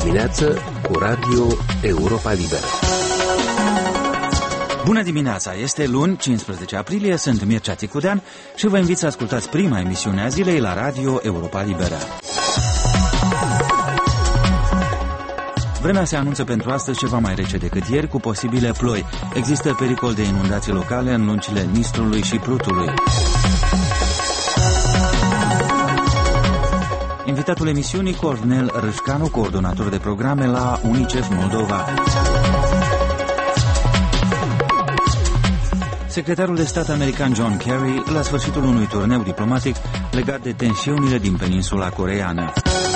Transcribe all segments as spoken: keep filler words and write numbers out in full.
dimineață cu Radio Europa Liberă. Bună dimineața! Este luni, cincisprezece aprilie, sunt Mircea Ticudean și vă invit să ascultați prima emisiune a zilei la Radio Europa Liberă. Vremea se anunță pentru astăzi ceva mai rece decât ieri, cu posibile ploi. Există pericol de inundații locale în lungile Nistrului și Prutului. Invitatul emisiunii, Cornel Râșcanu, coordonator de programe la UNICEF Moldova. Secretarul de stat american John Kerry, la sfârșitul unui turneu diplomatic legat de tensiunile din peninsula coreeană.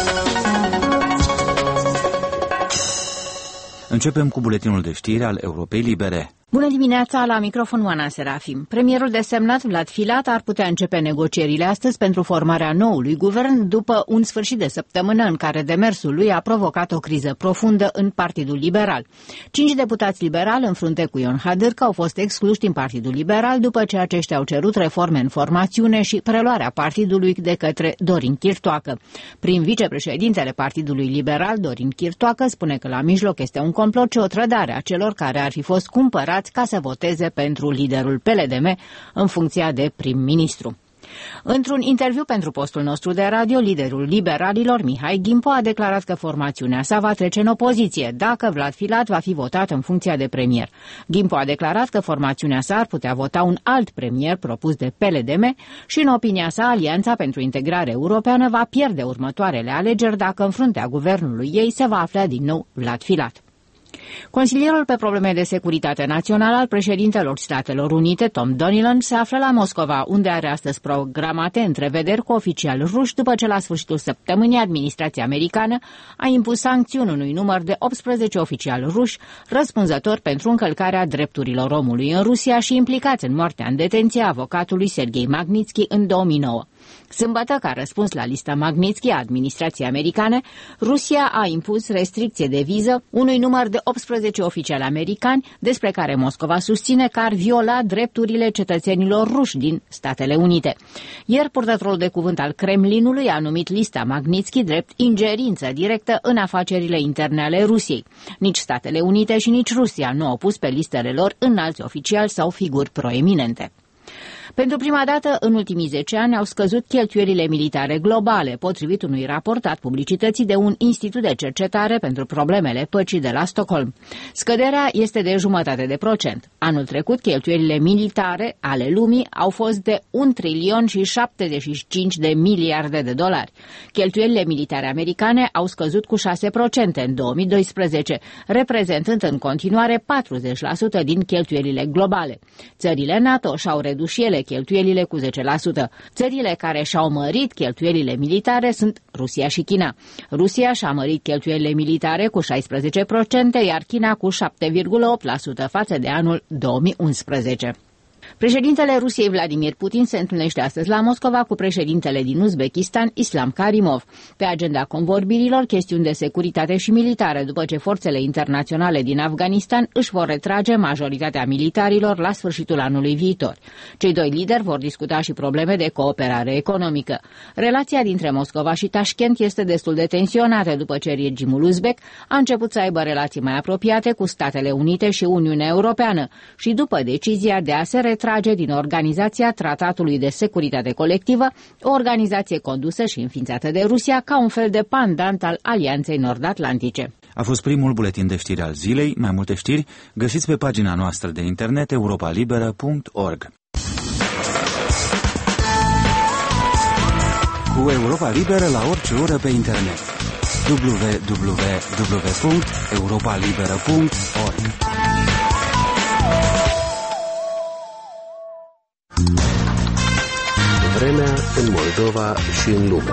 Începem cu buletinul de știri al Europei Libere. Bună dimineața, la microfon Oana Serafim. Premierul desemnat Vlad Filat ar putea începe negocierile astăzi pentru formarea noului guvern după un sfârșit de săptămână în care demersul lui a provocat o criză profundă în Partidul Liberal. Cinci deputați liberali în frunte cu Ion Hadârcă au fost excluși din Partidul Liberal după ce aceștia au cerut reforme în formațiune și preluarea partidului de către Dorin Chirtoacă. Prin vicepreședintele Partidului Liberal, Dorin Chirtoacă, spune că la mijloc este un complot și o trădare a celor care ar fi fost cumpărați ca să voteze pentru liderul P L D M în funcția de prim-ministru. Într-un interviu pentru postul nostru de radio, liderul liberalilor, Mihai Ghimpo, a declarat că formațiunea sa va trece în opoziție dacă Vlad Filat va fi votat în funcția de premier. Ghimpo a declarat că formațiunea sa ar putea vota un alt premier propus de P L D M și, în opinia sa, Alianța pentru Integrare Europeană va pierde următoarele alegeri dacă în fruntea guvernului ei se va afla din nou Vlad Filat. Consilierul pe probleme de securitate națională al președintelor Statelor Unite, Tom Donilon, se află la Moscova, unde are astăzi programate întrevederi cu oficiali ruși după ce la sfârșitul săptămânii administrația americană a impus sancțiuni unui număr de optsprezece oficiali ruși răspunzători pentru încălcarea drepturilor omului în Rusia și implicați în moartea în detenție a avocatului Serghei Magnitsky în două mii nouă. Sâmbătă, ca răspuns la lista Magnitsky a administrației americane, Rusia a impus restricție de viză unui număr de optsprezece oficiali americani, despre care Moscova susține că ar viola drepturile cetățenilor ruși din Statele Unite. Ieri, purtătorul de cuvânt al Kremlinului a numit lista Magnitsky drept ingerință directă în afacerile interne ale Rusiei. Nici Statele Unite și nici Rusia nu au pus pe listele lor înalți oficiali sau figuri proeminente. Pentru prima dată, în ultimii zece ani, au scăzut cheltuielile militare globale, potrivit unui raport dat publicității de un institut de cercetare pentru problemele păcii de la Stockholm. Scăderea este de jumătate de procent. Anul trecut, cheltuielile militare ale lumii au fost de un trilion și șaptezeci și cinci de miliarde de dolari. Cheltuielile militare americane au scăzut cu șase la sută în două mii doisprezece, reprezentând în continuare patruzeci la sută din cheltuielile globale. Țările NATO și-au redus și ele cheltuielile cu zece la sută. Țările care și-au mărit cheltuielile militare sunt Rusia și China. Rusia și-a mărit cheltuielile militare cu șaisprezece la sută, iar China cu șapte virgulă opt la sută față de anul două mii unsprezece. Președintele Rusiei Vladimir Putin se întâlnește astăzi la Moscova cu președintele din Uzbekistan, Islam Karimov. Pe agenda convorbirilor, chestiuni de securitate și militare, după ce forțele internaționale din Afganistan își vor retrage majoritatea militarilor la sfârșitul anului viitor. Cei doi lideri vor discuta și probleme de cooperare economică. Relația dintre Moscova și Tashkent este destul de tensionată după ce regimul uzbek a început să aibă relații mai apropiate cu Statele Unite și Uniunea Europeană și după decizia de a se retrage din Organizația Tratatului de Securitate Colectivă, o organizație condusă și înființată de Rusia ca un fel de pandant al Alianței Nord-Atlantice. A fost primul buletin de știri al zilei. Mai multe știri găsiți pe pagina noastră de internet europa liberă punct org. Cu Europa Liberă la orice oră pe internet. w w w punct europa liberă punct org. Vremea în Moldova și în lume.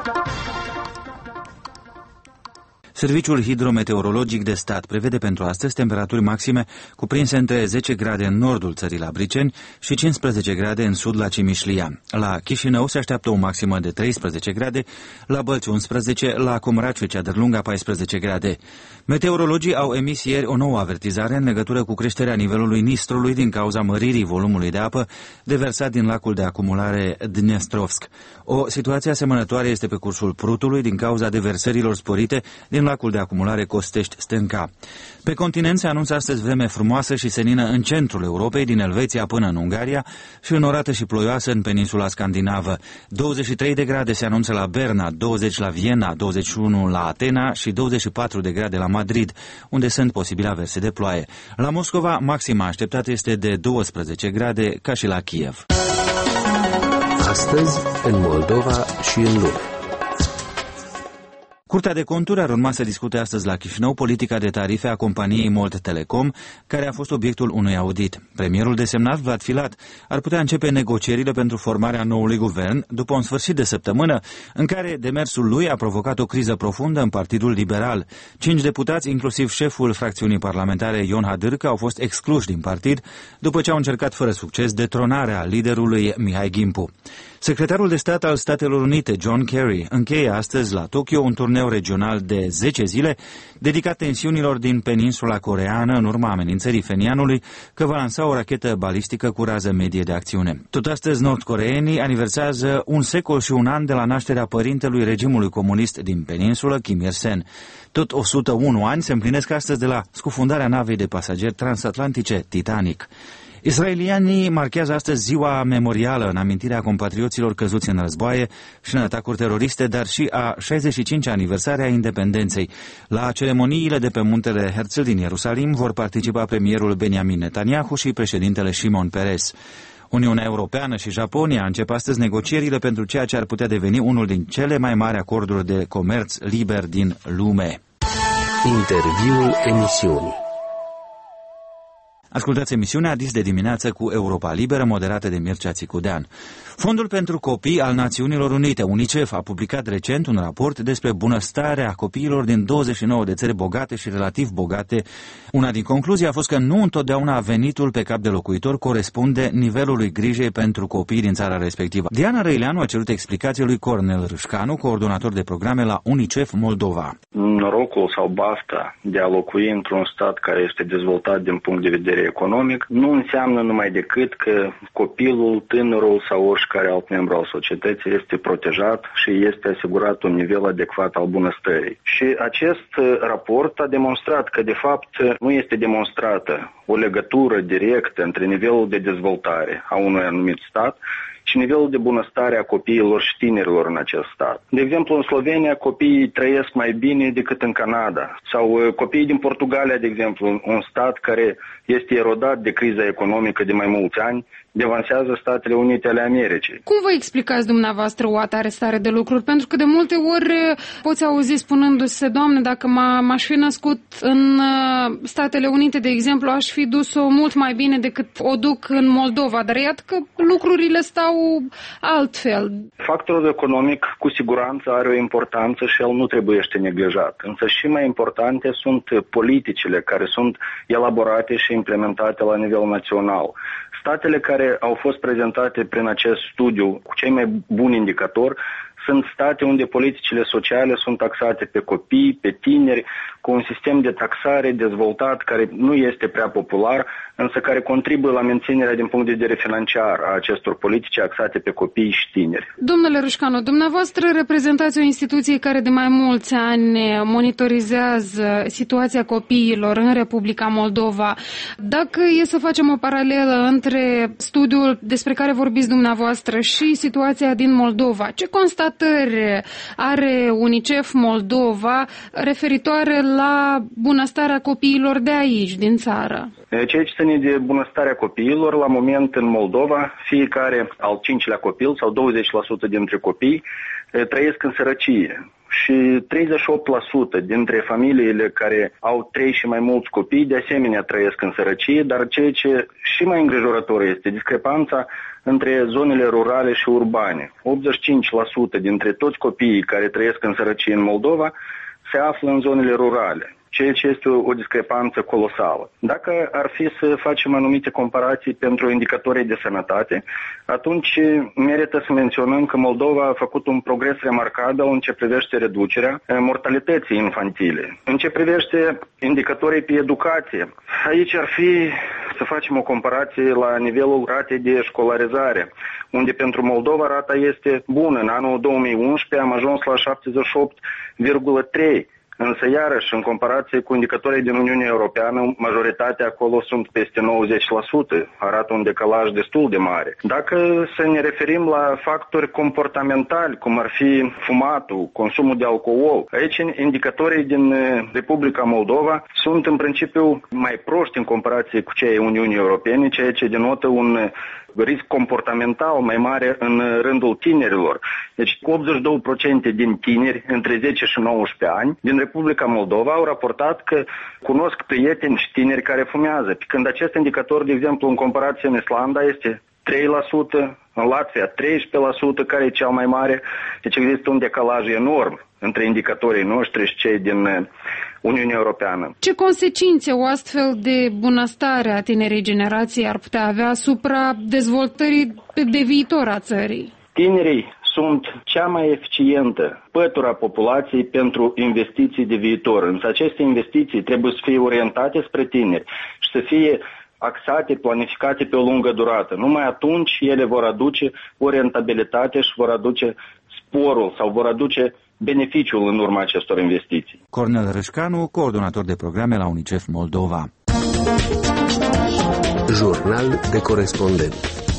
Serviciul hidrometeorologic de stat prevede pentru astăzi temperaturi maxime cuprinse între zece grade în nordul țării la Briceni și cincisprezece grade în sud la Cimișlia. La Chișinău se așteaptă o maximă de treisprezece grade, la Bălți unsprezece, la Comraciu și Ceadărlunga paisprezece grade. Meteorologii au emis ieri o nouă avertizare în legătură cu creșterea nivelului Nistrului din cauza măririi volumului de apă deversat din lacul de acumulare Dnestrovsk. O situație asemănătoare este pe cursul Prutului din cauza deversărilor sporite din lacul de acumulare Costești-Stânca. Pe continent se anunță astăzi vreme frumoasă și senină în centrul Europei, din Elveția până în Ungaria, și înorată și ploioasă în peninsula scandinavă. douăzeci și trei de grade se anunță la Berna, douăzeci la Viena, douăzeci și unu la Atena și douăzeci și patru de grade la Madrid, unde sunt posibile averse de ploaie. La Moscova, maxima așteptată este de douăsprezece grade, ca și la Kiev. Astăzi, în Moldova și în lume. Curtea de Conturi ar urma să discute astăzi la Chișinău politica de tarife a companiei Molt Telecom, care a fost obiectul unui audit. Premierul desemnat, Vlad Filat, ar putea începe negocierile pentru formarea noului guvern după un sfârșit de săptămână în care demersul lui a provocat o criză profundă în Partidul Liberal. Cinci deputați, inclusiv șeful fracțiunii parlamentare Ion Hadârcă, au fost excluși din partid după ce au încercat fără succes detronarea liderului Mihai Gimpu. Secretarul de stat al Statelor Unite, John Kerry, încheie astăzi la Tokyo un turneu regional de zece zile dedicat tensiunilor din peninsula coreeană în urma amenințării Phenianului că va lansa o rachetă balistică cu rază medie de acțiune. Tot astăzi, nord-coreenii aniversează un secol și un an de la nașterea părintelui regimului comunist din peninsulă, Kim Il-sen. Tot o sută unu ani se împlinesc astăzi de la scufundarea navei de pasageri transatlantice Titanic. Israelianii marchează astăzi ziua memorială în amintirea compatrioților căzuți în războaie și în atacuri teroriste, dar și a șaizeci și cincea aniversare a independenței. La ceremoniile de pe muntele Herzl din Ierusalim vor participa premierul Benjamin Netanyahu și președintele Shimon Peres. Uniunea Europeană și Japonia încep astăzi negocierile pentru ceea ce ar putea deveni unul din cele mai mari acorduri de comerț liber din lume. Interviul emisiunii. Ascultați emisiunea Dis de dimineață cu Europa Liberă, moderată de Mircea Țicudean. Fondul pentru Copii al Națiunilor Unite, UNICEF, a publicat recent un raport despre bunăstarea copiilor din douăzeci și nouă de țări bogate și relativ bogate. Una din concluzii a fost că nu întotdeauna venitul pe cap de locuitor corespunde nivelului grijei pentru copii din țara respectivă. Diana Răileanu a cerut explicații lui Cornel Râșcanu, coordonator de programe la UNICEF Moldova. Norocul sau bafta de a locui într-un stat care este dezvoltat din punct de vedere economic nu înseamnă numai decât că copilul, tânărul sau oricare alt membru al societății este protejat și este asigurat un nivel adecvat al bunăstării. Și acest raport a demonstrat că, de fapt, nu este demonstrată o legătură directă între nivelul de dezvoltare a unui anumit stat și nivelul de bunăstare a copiilor și tinerilor în acest stat. De exemplu, în Slovenia copiii trăiesc mai bine decât în Canada. Sau copiii din Portugalia, de exemplu, un stat care este erodat de criza economică de mai mulți ani, devansează Statele Unite ale Americii. Cum vă explicați dumneavoastră o atare stare de lucruri? Pentru că de multe ori poți auzi spunându-se, Doamne, dacă m-aș fi născut în Statele Unite, de exemplu, aș fi dus-o mult mai bine decât o duc în Moldova. Dar iată că lucrurile stau altfel. Factorul economic cu siguranță are o importanță și el nu trebuie neglijat. Însă și mai importante sunt politicile care sunt elaborate și implementate la nivel național. Statele care au fost prezentate prin acest studiu cu cei mai buni indicatori sunt state unde politicile sociale sunt taxate pe copii, pe tineri, cu un sistem de taxare dezvoltat care nu este prea popular, însă care contribuie la menținerea din punct de vedere financiar a acestor politici axate pe copii și tineri. Domnule Râșcanu, dumneavoastră reprezentați o instituție care de mai mulți ani monitorizează situația copiilor în Republica Moldova. Dacă e să facem o paralelă între studiul despre care vorbiți dumneavoastră și situația din Moldova, ce constatări are UNICEF Moldova referitoare la bunăstarea copiilor de aici, din țară? Ceea ce ține de bunăstarea copiilor, la moment în Moldova, fiecare al cincilea copil sau douăzeci la sută dintre copii trăiesc în sărăcie. Și treizeci și opt la sută dintre familiile care au trei și mai mulți copii, de asemenea, trăiesc în sărăcie, dar ceea ce și mai îngrijorător este discrepanța între zonele rurale și urbane. optzeci și cinci la sută dintre toți copiii care trăiesc în sărăcie în Moldova se află în zonele rurale, ceea ce este o, o discrepanță colosală. Dacă ar fi să facem anumite comparații pentru indicatorii de sănătate, atunci merită să menționăm că Moldova a făcut un progres remarcabil în ce privește reducerea mortalității infantile. În ce privește indicatorii pe educație, aici ar fi să facem o comparație la nivelul ratei de școlarizare, unde pentru Moldova rata este bună. În anul două mii unsprezece am ajuns la șaptezeci și opt virgulă trei Însă, iarăși, în comparație cu indicatorii din Uniunea Europeană, majoritatea acolo sunt peste nouăzeci la sută, arată un decalaj destul de mare. Dacă să ne referim la factori comportamentali, cum ar fi fumatul, consumul de alcool, aici indicatorii din Republica Moldova sunt în principiu mai proști în comparație cu cei Uniunii Europene, ceea ce denotă un risc comportamental mai mare în rândul tinerilor. Deci optzeci și doi la sută din tineri între zece și nouăsprezece ani din Republica Moldova au raportat că cunosc prieteni și tineri care fumează. Când acest indicator, de exemplu, în comparație în Islanda este trei la sută, în Latvia treisprezece la sută, care e cel mai mare. Deci există un decalaj enorm între indicatorii noștri și cei din Uniunea Europeană. Ce consecințe o astfel de bunăstare a tinerei generații ar putea avea asupra dezvoltării de viitor a țării? Tinerii sunt cea mai eficientă pătură a populației pentru investiții de viitor. Însă aceste investiții trebuie să fie orientate spre tineri și să fie axate, planificate pe o lungă durată. Numai atunci ele vor aduce o rentabilitate și vor aduce sporul sau vor aduce beneficiul în urma acestor investiții. Cornel Rășcanu, coordonator de programe la UNICEF Moldova. Jurnal de corespondent.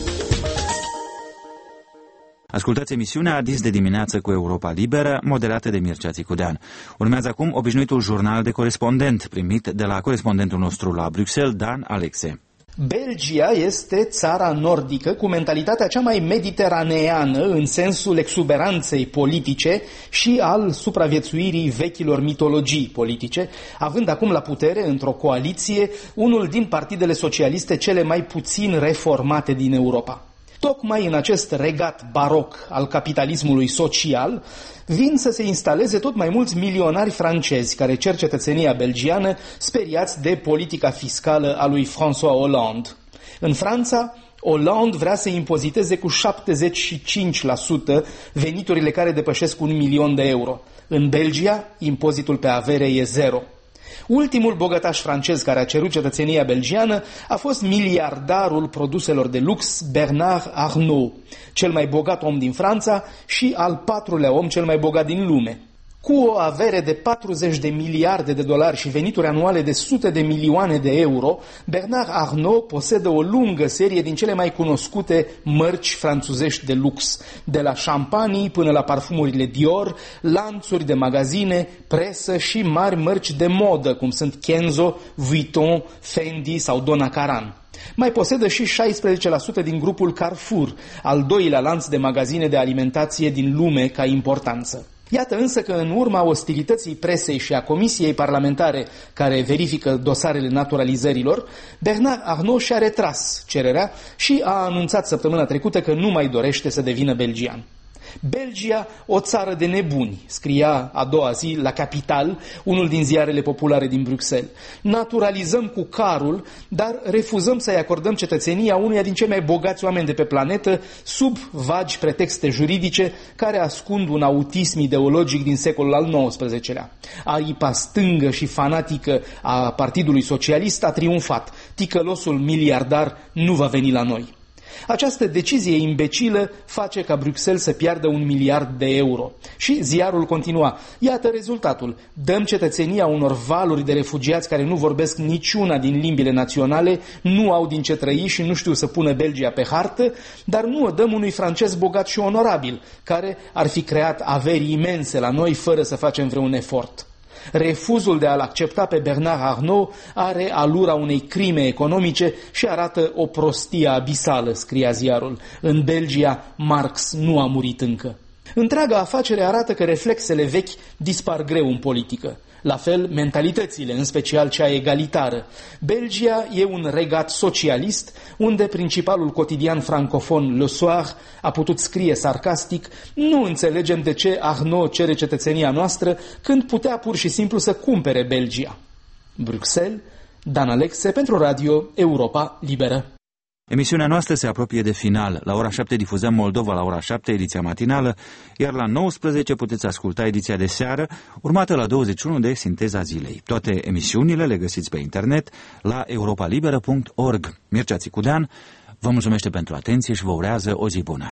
Ascultați emisiunea Adis de dimineață cu Europa Liberă, moderată de Mircea Țicudean. Urmează acum obișnuitul jurnal de corespondent, primit de la corespondentul nostru la Bruxelles, Dan Alexe. Belgia este țara nordică cu mentalitatea cea mai mediteraneană în sensul exuberanței politice și al supraviețuirii vechilor mitologii politice, având acum la putere, într-o coaliție, unul din partidele socialiste cele mai puțin reformate din Europa. Tocmai în acest regat baroc al capitalismului social vin să se instaleze tot mai mulți milionari francezi care cer cetățenia belgiană, speriați de politica fiscală a lui François Hollande. În Franța, Hollande vrea să impoziteze cu șaptezeci și cinci la sută veniturile care depășesc un milion de euro. În Belgia, impozitul pe avere e zero. Ultimul bogătaș francez care a cerut cetățenia belgiană a fost miliardarul produselor de lux Bernard Arnault, cel mai bogat om din Franța și al patrulea om cel mai bogat din lume. Cu o avere de patruzeci de miliarde de dolari și venituri anuale de sute de milioane de euro, Bernard Arnault posedă o lungă serie din cele mai cunoscute mărci franțuzești de lux, de la șampanii până la parfumurile Dior, lanțuri de magazine, presă și mari mărci de modă, cum sunt Kenzo, Vuitton, Fendi sau Donna Karan. Mai posedă și șaisprezece la sută din grupul Carrefour, al doilea lanț de magazine de alimentație din lume ca importanță. Iată însă că în urma ostilității presei și a comisiei parlamentare care verifică dosarele naturalizărilor, Bernard Arnault și-a retras cererea și a anunțat săptămâna trecută că nu mai dorește să devină belgian. Belgia, o țară de nebuni, scria a doua zi la Capital, unul din ziarele populare din Bruxelles. Naturalizăm cu carul, dar refuzăm să-i acordăm cetățenia unuia din cei mai bogați oameni de pe planetă, sub vagi pretexte juridice care ascund un autism ideologic din secolul al nouăsprezecelea. Aripa stângă și fanatică a Partidului Socialist a triumfat. Ticălosul miliardar nu va veni la noi. Această decizie imbecilă face ca Bruxelles să piardă un miliard de euro. Și ziarul continua. Iată rezultatul. Dăm cetățenia unor valuri de refugiați care nu vorbesc niciuna din limbile naționale, nu au din ce trăi și nu știu să pună Belgia pe hartă, dar nu o dăm unui francez bogat și onorabil, care ar fi creat averi imense la noi fără să facem vreun efort. Refuzul de a-l accepta pe Bernard Arnault are alura unei crime economice și arată o prostie abisală, scria ziarul. În Belgia, Marx nu a murit încă. Întreaga afacere arată că reflexele vechi dispar greu în politică. La fel, mentalitățile, în special cea egalitară. Belgia e un regat socialist, unde principalul cotidian francofon Le Soir a putut scrie sarcastic: nu înțelegem de ce Arnault cere cetățenia noastră când putea pur și simplu să cumpere Belgia. Bruxelles, Dan Alexe pentru Radio Europa Liberă. Emisiunea noastră se apropie de final. La ora șapte difuzăm Moldova la ora șapte, ediția matinală, iar la nouăsprezece puteți asculta ediția de seară, urmată la douăzeci și unu de Sinteza Zilei. Toate emisiunile le găsiți pe internet la europa liberă punct org. Mircea Țicudean vă mulțumește pentru atenție și vă urează o zi bună.